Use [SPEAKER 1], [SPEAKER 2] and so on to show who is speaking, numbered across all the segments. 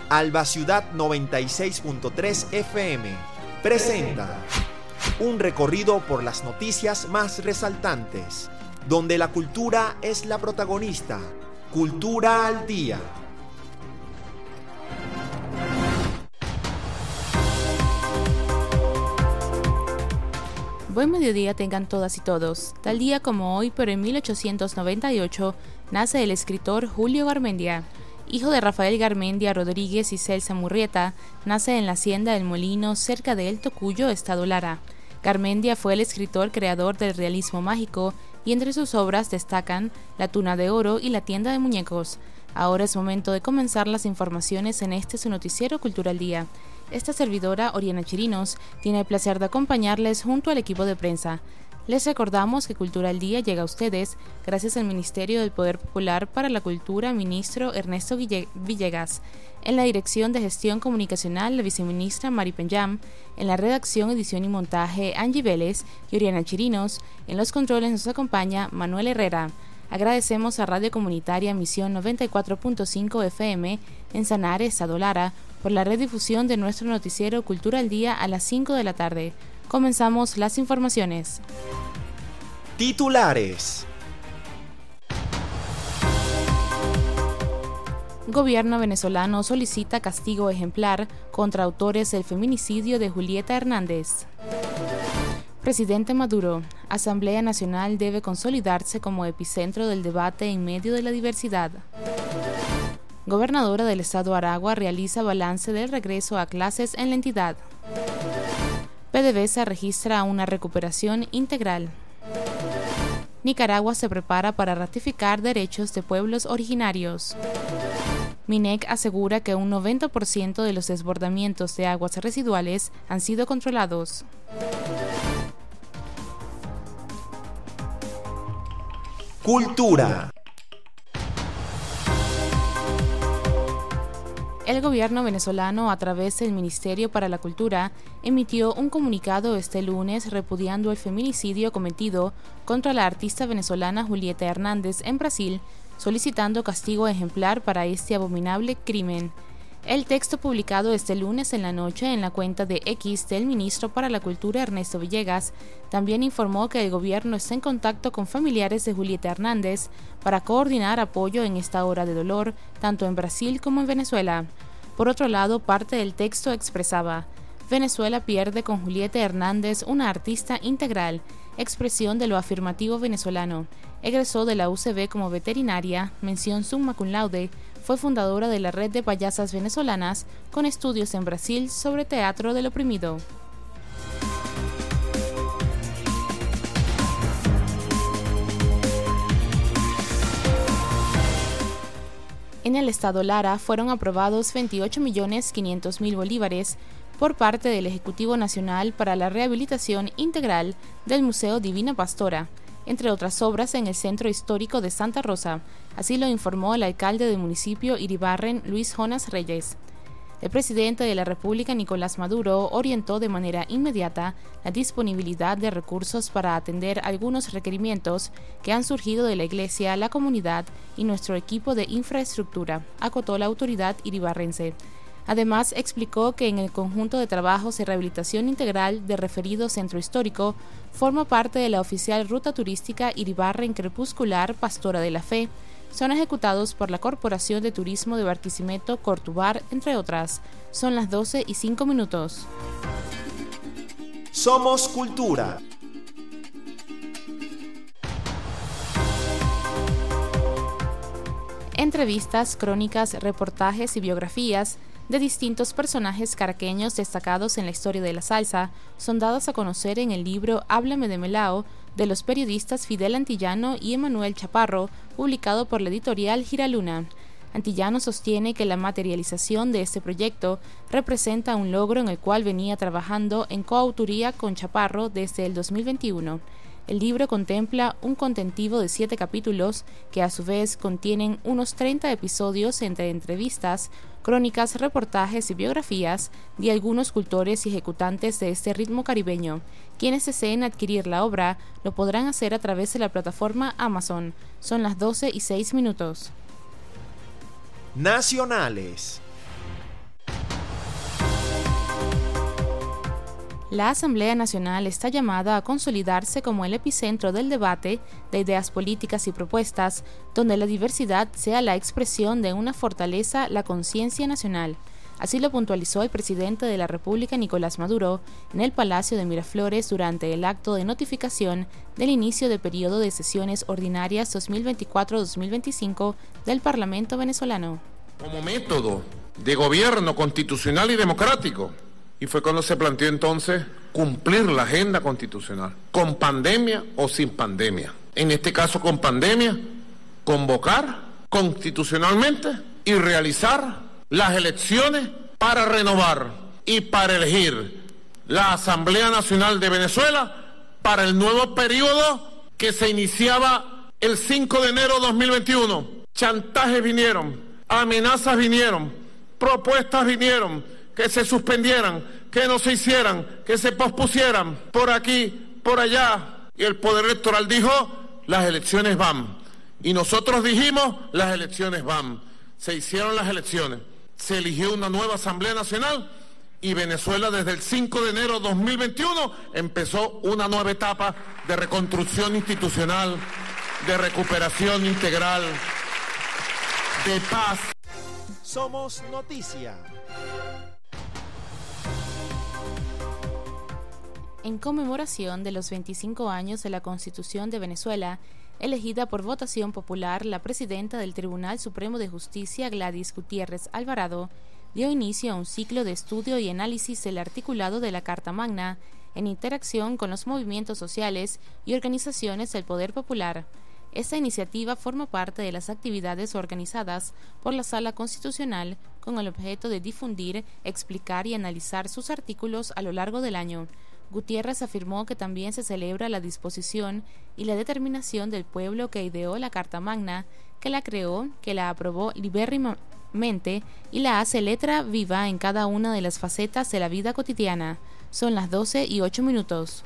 [SPEAKER 1] Alba Ciudad 96.3 FM presenta un recorrido por las noticias más resaltantes, donde la cultura es la protagonista. Cultura al Día.
[SPEAKER 2] Buen mediodía tengan todas y todos. Tal día como hoy, pero en 1898, nace el escritor Julio Garmendia. Hijo de Rafael Garmendia Rodríguez y Celsa Murrieta, nace en la hacienda del Molino, cerca de El Tocuyo, estado Lara. Garmendia fue el escritor creador del realismo mágico y entre sus obras destacan La Tuna de Oro y La Tienda de Muñecos. Ahora es momento de comenzar las informaciones en su noticiero Cultura al Día. Esta servidora, Oriana Chirinos, tiene el placer de acompañarles junto al equipo de prensa. Les recordamos que Cultura al Día llega a ustedes gracias al Ministerio del Poder Popular para la Cultura, ministro Ernesto Villegas. En la Dirección de Gestión Comunicacional, la viceministra Mari Penyam. En la redacción, edición y montaje, Angie Vélez y Oriana Chirinos. En los controles nos acompaña Manuel Herrera. Agradecemos a Radio Comunitaria Misión 94.5 FM en Sanare, estado Lara, por la redifusión de nuestro noticiero Cultura al Día a las 5 de la tarde. Comenzamos las informaciones.
[SPEAKER 1] Titulares.
[SPEAKER 2] Gobierno venezolano solicita castigo ejemplar contra autores del feminicidio de Julieta Hernández. Presidente Maduro, Asamblea Nacional debe consolidarse como epicentro del debate en medio de la diversidad. Gobernadora del estado Aragua realiza balance del regreso a clases en la entidad. PDVSA registra una recuperación integral. Nicaragua se prepara para ratificar derechos de pueblos originarios. MINEC asegura que un 90% de los desbordamientos de aguas residuales han sido controlados.
[SPEAKER 1] Cultura.
[SPEAKER 2] El gobierno venezolano, a través del Ministerio para la Cultura, emitió un comunicado este lunes repudiando el feminicidio cometido contra la artista venezolana Julieta Hernández en Brasil, solicitando castigo ejemplar para este abominable crimen. El texto publicado este lunes en la noche en la cuenta de X del ministro para la Cultura Ernesto Villegas también informó que el gobierno está en contacto con familiares de Julieta Hernández para coordinar apoyo en esta hora de dolor, tanto en Brasil como en Venezuela. Por otro lado, parte del texto expresaba: Venezuela pierde con Julieta Hernández una artista integral, expresión de lo afirmativo venezolano. Egresó de la UCB como veterinaria, mención summa cum laude. Fue fundadora de la Red de Payasas Venezolanas, con estudios en Brasil sobre teatro del oprimido. En el estado Lara fueron aprobados 28.500.000 bolívares por parte del Ejecutivo Nacional para la rehabilitación integral del Museo Divina Pastora, entre otras obras en el Centro Histórico de Santa Rosa. Así lo informó el alcalde del municipio Iribarren, Luis Jonas Reyes. El presidente de la República, Nicolás Maduro, orientó de manera inmediata la disponibilidad de recursos para atender algunos requerimientos que han surgido de la Iglesia, la comunidad y nuestro equipo de infraestructura, acotó la autoridad iribarrense. Además, explicó que en el conjunto de trabajos de rehabilitación integral del referido centro histórico forma parte de la oficial ruta turística Iribarren Crepuscular Pastora de la Fe. Son ejecutados por la Corporación de Turismo de Barquisimeto, Cortubar, entre otras. Son las 12:05.
[SPEAKER 1] Somos Cultura.
[SPEAKER 2] Entrevistas, crónicas, reportajes y biografías de distintos personajes caraqueños destacados en la historia de la salsa son dadas a conocer en el libro Háblame de Melao, de los periodistas Fidel Antillano y Emanuel Chaparro, publicado por la editorial Giraluna. Antillano sostiene que la materialización de este proyecto representa un logro en el cual venía trabajando en coautoría con Chaparro desde el 2021. El libro contempla un contentivo de 7 capítulos que a su vez contienen unos 30 episodios entre entrevistas, crónicas, reportajes y biografías de algunos cultores y ejecutantes de este ritmo caribeño. Quienes deseen adquirir la obra lo podrán hacer a través de la plataforma Amazon. Son las 12:06.
[SPEAKER 1] Nacionales.
[SPEAKER 2] La Asamblea Nacional está llamada a consolidarse como el epicentro del debate de ideas políticas y propuestas, donde la diversidad sea la expresión de una fortaleza, la conciencia nacional. Así lo puntualizó el presidente de la República, Nicolás Maduro, en el Palacio de Miraflores durante el acto de notificación del inicio del periodo de sesiones ordinarias 2024-2025 del Parlamento venezolano.
[SPEAKER 3] Como método de gobierno constitucional y democrático, y fue cuando se planteó entonces cumplir la agenda constitucional, con pandemia o sin pandemia. En este caso con pandemia, convocar constitucionalmente y realizar las elecciones para renovar y para elegir la Asamblea Nacional de Venezuela para el nuevo periodo que se iniciaba el 5 de enero de 2021. Chantajes vinieron, amenazas vinieron, propuestas vinieron, que se suspendieran, que no se hicieran, que se pospusieran por aquí, por allá. Y el Poder Electoral dijo, las elecciones van. Y nosotros dijimos, las elecciones van. Se hicieron las elecciones. Se eligió una nueva Asamblea Nacional y Venezuela desde el 5 de enero de 2021 empezó una nueva etapa de reconstrucción institucional, de recuperación integral, de paz.
[SPEAKER 1] Somos Noticia.
[SPEAKER 2] En conmemoración de los 25 años de la Constitución de Venezuela, elegida por votación popular, la presidenta del Tribunal Supremo de Justicia, Gladys Gutiérrez Alvarado, dio inicio a un ciclo de estudio y análisis del articulado de la Carta Magna, en interacción con los movimientos sociales y organizaciones del poder popular. Esta iniciativa forma parte de las actividades organizadas por la Sala Constitucional con el objeto de difundir, explicar y analizar sus artículos a lo largo del año. Gutiérrez afirmó que también se celebra la disposición y la determinación del pueblo que ideó la Carta Magna, que la creó, que la aprobó libérrimamente y la hace letra viva en cada una de las facetas de la vida cotidiana. Son las 12:08.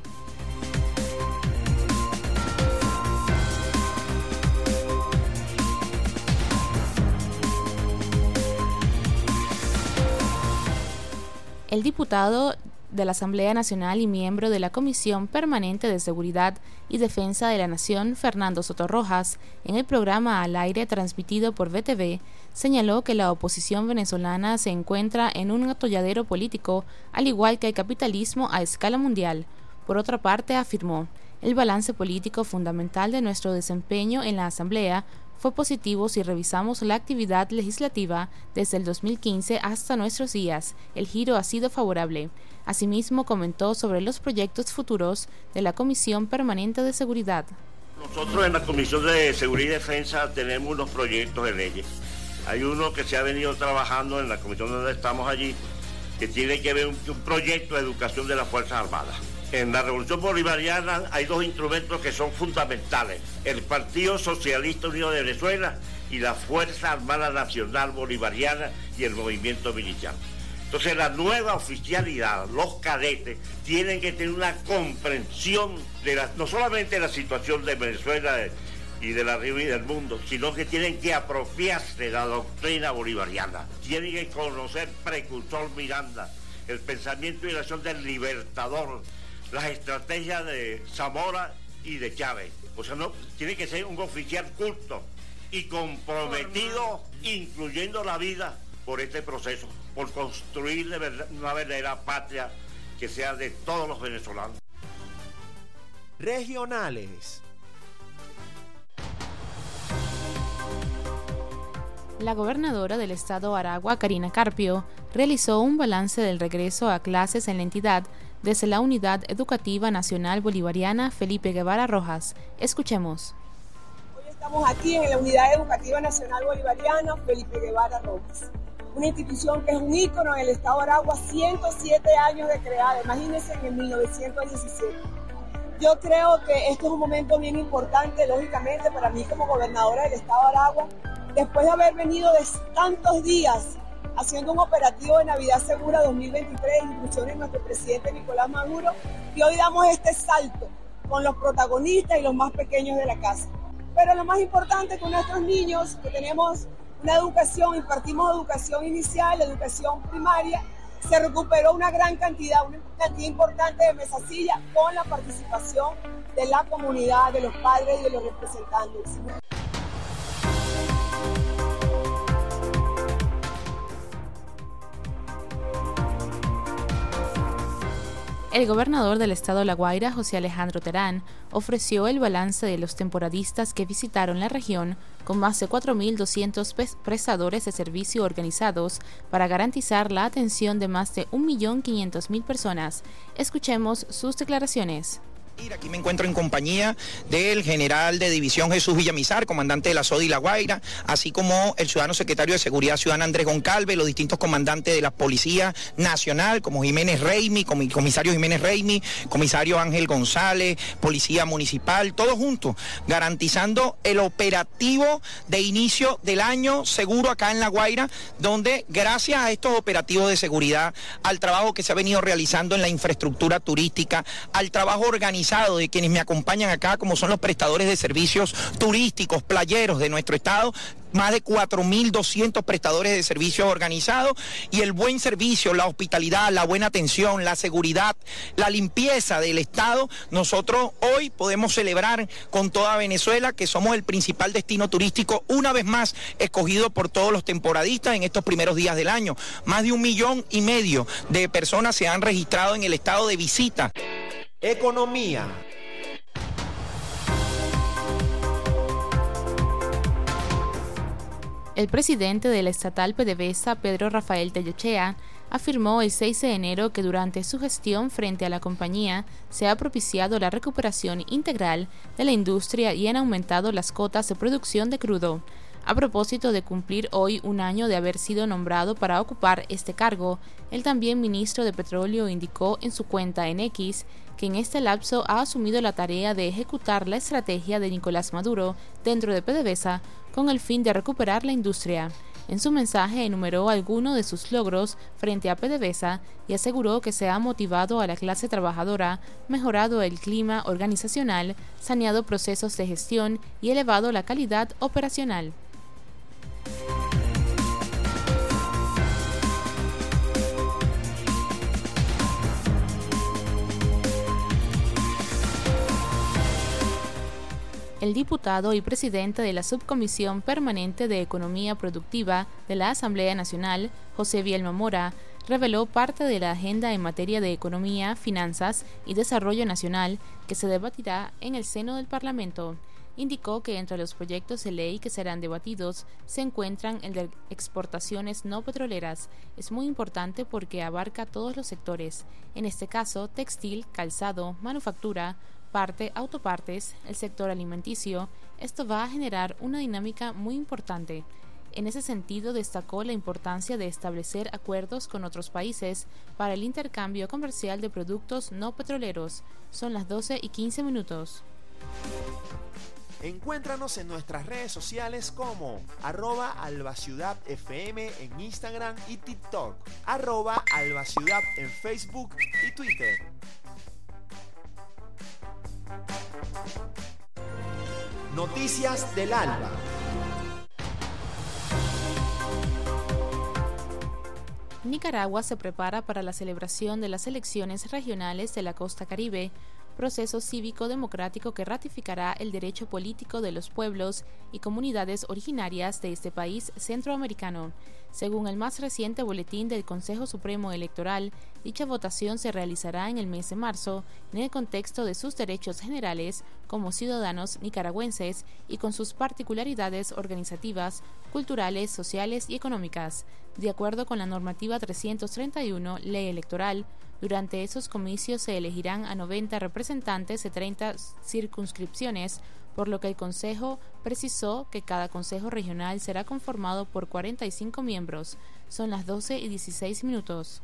[SPEAKER 2] El diputado de la Asamblea Nacional y miembro de la Comisión Permanente de Seguridad y Defensa de la Nación, Fernando Soto Rojas, en el programa Al Aire transmitido por VTV, señaló que la oposición venezolana se encuentra en un atolladero político, al igual que el capitalismo a escala mundial. Por otra parte, afirmó, el balance político fundamental de nuestro desempeño en la Asamblea fue positivo si revisamos la actividad legislativa desde el 2015 hasta nuestros días. El giro ha sido favorable. Asimismo, comentó sobre los proyectos futuros de la Comisión Permanente de Seguridad.
[SPEAKER 4] Nosotros en la Comisión de Seguridad y Defensa tenemos unos proyectos de leyes. Hay uno que se ha venido trabajando en la comisión donde estamos allí, que tiene que ver un proyecto de educación de las Fuerzas Armadas. En la Revolución Bolivariana hay dos instrumentos que son fundamentales: el Partido Socialista Unido de Venezuela y la Fuerza Armada Nacional Bolivariana y el movimiento militar. Entonces la nueva oficialidad, los cadetes, tienen que tener una comprensión de no solamente de la situación de Venezuela y de la región y del mundo, sino que tienen que apropiarse de la doctrina bolivariana. Tienen que conocer Precursor Miranda, el pensamiento y la acción del libertador, las estrategias de Zamora y de Chávez. O sea, no, tiene que ser un oficial culto y comprometido, incluyendo la vida, por este proceso, por construir de verdad una verdadera patria que sea de todos los venezolanos.
[SPEAKER 1] Regionales.
[SPEAKER 2] La gobernadora del estado Aragua, Karina Carpio, realizó un balance del regreso a clases en la entidad desde la Unidad Educativa Nacional Bolivariana Felipe Guevara Rojas. Escuchemos.
[SPEAKER 5] Hoy estamos aquí en la Unidad Educativa Nacional Bolivariana Felipe Guevara Rojas, una institución que es un ícono en el estado de Aragua, 107 años de creada, imagínense, en 1917. Yo creo que esto es un momento bien importante, lógicamente, para mí como gobernadora del estado de Aragua, después de haber venido de tantos días haciendo un operativo de Navidad Segura 2023, inclusión en nuestro presidente Nicolás Maduro, y hoy damos este salto con los protagonistas y los más pequeños de la casa. Pero lo más importante es con nuestros niños, que tenemos una educación, impartimos educación inicial, educación primaria, Se recuperó una cantidad importante de mesasillas con la participación de la comunidad, de los padres y de los representantes.
[SPEAKER 2] El gobernador del estado La Guaira, José Alejandro Terán, ofreció el balance de los temporadistas que visitaron la región con más de 4.200 prestadores de servicio organizados para garantizar la atención de más de 1.500.000 personas. Escuchemos sus declaraciones.
[SPEAKER 6] Aquí me encuentro en compañía del general de división Jesús Villamizar, comandante de la SODI La Guaira, así como el ciudadano secretario de Seguridad Ciudadana Andrés Goncalves, los distintos comandantes de la Policía Nacional, como Jiménez Reimi, comisario Jiménez Reimi, comisario Ángel González, Policía Municipal, todos juntos, garantizando el operativo de inicio del año seguro acá en La Guaira, donde gracias a estos operativos de seguridad, al trabajo que se ha venido realizando en la infraestructura turística, al trabajo organizado de quienes me acompañan acá, como son los prestadores de servicios turísticos, playeros de nuestro estado, más de 4.200 prestadores de servicios organizados, y el buen servicio, la hospitalidad, la buena atención, la seguridad, la limpieza del estado. Nosotros hoy podemos celebrar con toda Venezuela que somos el principal destino turístico, una vez más escogido por todos los temporadistas en estos primeros días del año. Más de 1,5 millones de personas se han registrado en el estado de visita.
[SPEAKER 1] Economía.
[SPEAKER 2] El presidente de la estatal PDVSA, Pedro Rafael Tellechea, afirmó el 6 de enero que durante su gestión frente a la compañía se ha propiciado la recuperación integral de la industria y han aumentado las cotas de producción de crudo. A propósito de cumplir hoy un año de haber sido nombrado para ocupar este cargo, el también ministro de Petróleo indicó en su cuenta en X que en este lapso ha asumido la tarea de ejecutar la estrategia de Nicolás Maduro dentro de PDVSA con el fin de recuperar la industria. En su mensaje enumeró algunos de sus logros frente a PDVSA y aseguró que se ha motivado a la clase trabajadora, mejorado el clima organizacional, saneado procesos de gestión y elevado la calidad operacional. El diputado y presidente de la Subcomisión Permanente de Economía Productiva de la Asamblea Nacional, José Vielma Mora, reveló parte de la agenda en materia de economía, finanzas y desarrollo nacional que se debatirá en el seno del Parlamento. Indicó que entre los proyectos de ley que serán debatidos se encuentran el de exportaciones no petroleras. Es muy importante porque abarca todos los sectores, en este caso textil, calzado, manufactura, autopartes, el sector alimenticio. Esto va a generar una dinámica muy importante. En ese sentido, destacó la importancia de establecer acuerdos con otros países para el intercambio comercial de productos no petroleros. Son las 12:15.
[SPEAKER 1] Encuéntranos en nuestras redes sociales como @albaciudadfm en Instagram y TikTok, @albaciudad en Facebook y Twitter. Noticias del Alba.
[SPEAKER 2] Nicaragua se prepara para la celebración de las elecciones regionales de la Costa Caribe, proceso cívico-democrático que ratificará el derecho político de los pueblos y comunidades originarias de este país centroamericano. Según el más reciente boletín del Consejo Supremo Electoral, dicha votación se realizará en el mes de marzo en el contexto de sus derechos generales como ciudadanos nicaragüenses y con sus particularidades organizativas, culturales, sociales y económicas. De acuerdo con la normativa 331, Ley Electoral, durante esos comicios se elegirán a 90 representantes de 30 circunscripciones, por lo que el Consejo precisó que cada Consejo Regional será conformado por 45 miembros. Son las 12:16.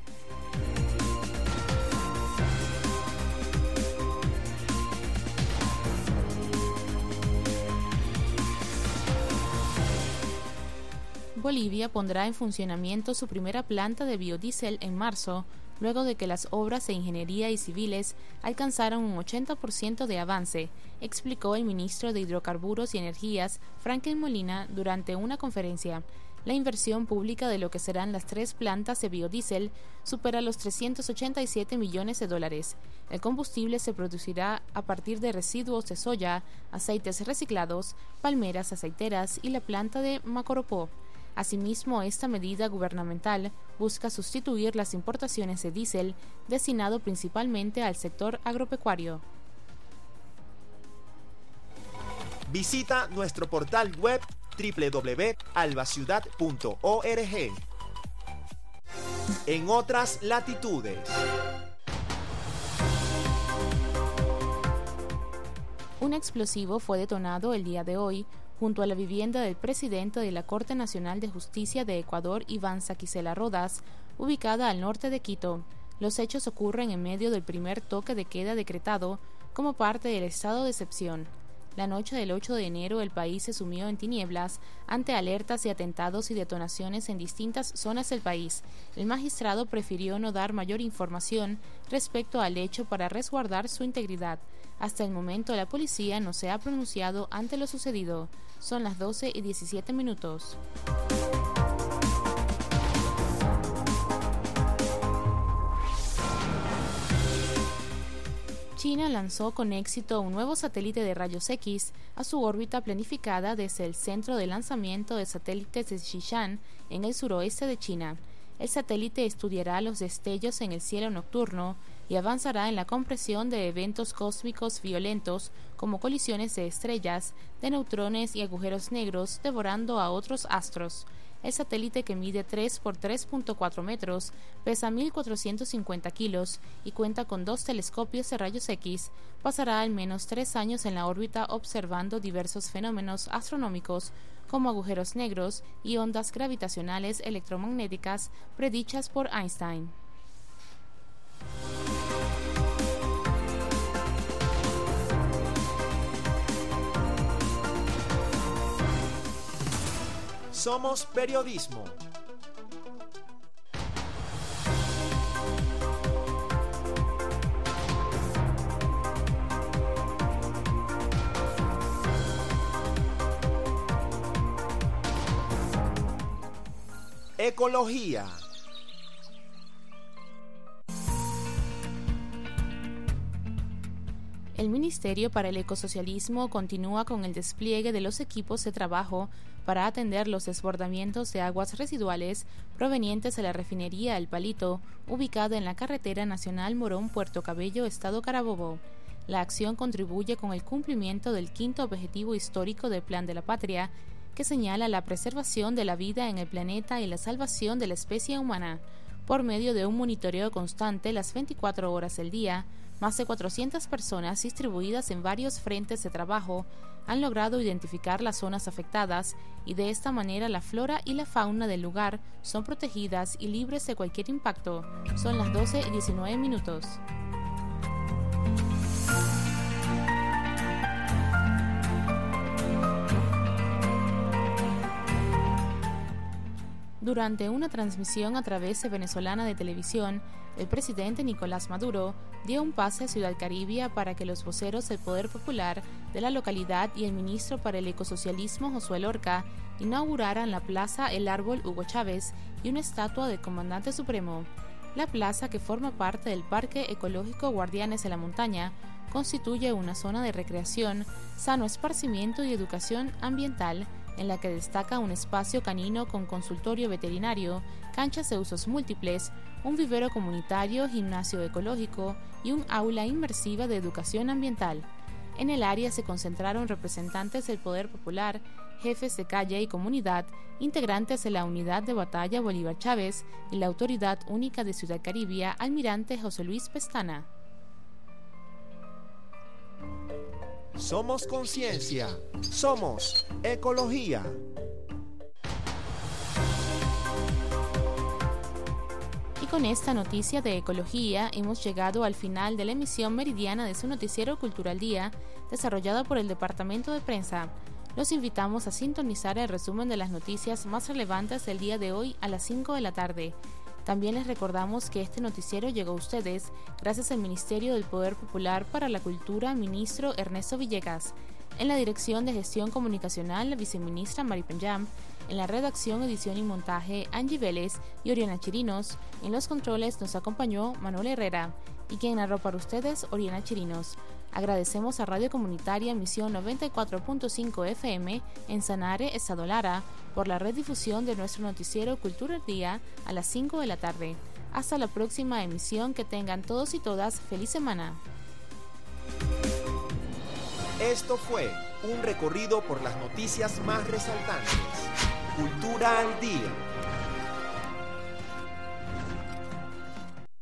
[SPEAKER 2] Bolivia pondrá en funcionamiento su primera planta de biodiesel en marzo, luego de que las obras de ingeniería y civiles alcanzaron un 80% de avance, explicó el ministro de Hidrocarburos y Energías, Franklin Molina, durante una conferencia. La inversión pública de lo que serán las 3 plantas de biodiesel supera los $387 millones. El combustible se producirá a partir de residuos de soya, aceites reciclados, palmeras aceiteras y la planta de Macoropó. Asimismo, esta medida gubernamental busca sustituir las importaciones de diésel destinado principalmente al sector agropecuario.
[SPEAKER 1] Visita nuestro portal web www.albaciudad.org. En otras latitudes.
[SPEAKER 2] Un explosivo fue detonado el día de hoy junto a la vivienda del presidente de la Corte Nacional de Justicia de Ecuador, Iván Saquicela Rodas, ubicada al norte de Quito. Los hechos ocurren en medio del primer toque de queda decretado como parte del estado de excepción. La noche del 8 de enero el país se sumió en tinieblas ante alertas de atentados y detonaciones en distintas zonas del país. El magistrado prefirió no dar mayor información respecto al hecho para resguardar su integridad. Hasta el momento la policía no se ha pronunciado ante lo sucedido. Son las 12:17. China lanzó con éxito un nuevo satélite de rayos X a su órbita planificada desde el centro de lanzamiento de satélites de Xi'an en el suroeste de China. El satélite estudiará los destellos en el cielo nocturno y avanzará en la comprensión de eventos cósmicos violentos como colisiones de estrellas, de neutrones y agujeros negros devorando a otros astros. El satélite, que mide 3 por 3.4 metros, pesa 1.450 kilos y cuenta con 2 telescopios de rayos X, pasará al menos 3 años en la órbita observando diversos fenómenos astronómicos como agujeros negros y ondas gravitacionales electromagnéticas predichas por Einstein.
[SPEAKER 1] Somos periodismo. Ecología.
[SPEAKER 2] El Ministerio para el Ecosocialismo continúa con el despliegue de los equipos de trabajo para atender los desbordamientos de aguas residuales provenientes de la refinería El Palito, ubicada en la carretera nacional Morón-Puerto Cabello, Estado Carabobo. La acción contribuye con el cumplimiento del 5º objetivo histórico del Plan de la Patria, que señala la preservación de la vida en el planeta y la salvación de la especie humana. Por medio de un monitoreo constante las 24 horas del día, más de 400 personas distribuidas en varios frentes de trabajo han logrado identificar las zonas afectadas y de esta manera la flora y la fauna del lugar son protegidas y libres de cualquier impacto. Son las 12:19. Durante una transmisión a través de Venezolana de Televisión, el presidente Nicolás Maduro dio un pase a Ciudad Caribia para que los voceros del Poder Popular de la localidad y el ministro para el Ecosocialismo Josué Lorca inauguraran la plaza El Árbol Hugo Chávez y una estatua del Comandante Supremo. La plaza, que forma parte del Parque Ecológico Guardianes de la Montaña, constituye una zona de recreación, sano esparcimiento y educación ambiental, en la que destaca un espacio canino con consultorio veterinario, canchas de usos múltiples, un vivero comunitario, gimnasio ecológico y un aula inmersiva de educación ambiental. En el área se concentraron representantes del Poder Popular, jefes de calle y comunidad, integrantes de la Unidad de Batalla Bolívar Chávez y la Autoridad Única de Ciudad Caribia, almirante José Luis Pestana.
[SPEAKER 1] Somos conciencia. Somos ecología.
[SPEAKER 2] Y con esta noticia de ecología hemos llegado al final de la emisión meridiana de su noticiero Cultural Día, desarrollado por el Departamento de Prensa. Los invitamos a sintonizar el resumen de las noticias más relevantes del día de hoy a las 5 de la tarde. También les recordamos que este noticiero llegó a ustedes gracias al Ministerio del Poder Popular para la Cultura, ministro Ernesto Villegas. En la dirección de gestión comunicacional, la viceministra Mari Penyam. En la redacción, edición y montaje, Angie Vélez y Oriana Chirinos. En los controles nos acompañó Manuel Herrera. Y quien narró para ustedes, Oriana Chirinos. Agradecemos a Radio Comunitaria Misión 94.5 FM en Sanare, Estado Lara, por la redifusión de nuestro noticiero Cultura al Día a las 5 de la tarde. Hasta la próxima emisión, que tengan todos y todas feliz semana.
[SPEAKER 1] Esto fue un recorrido por las noticias más resaltantes. Cultura al Día.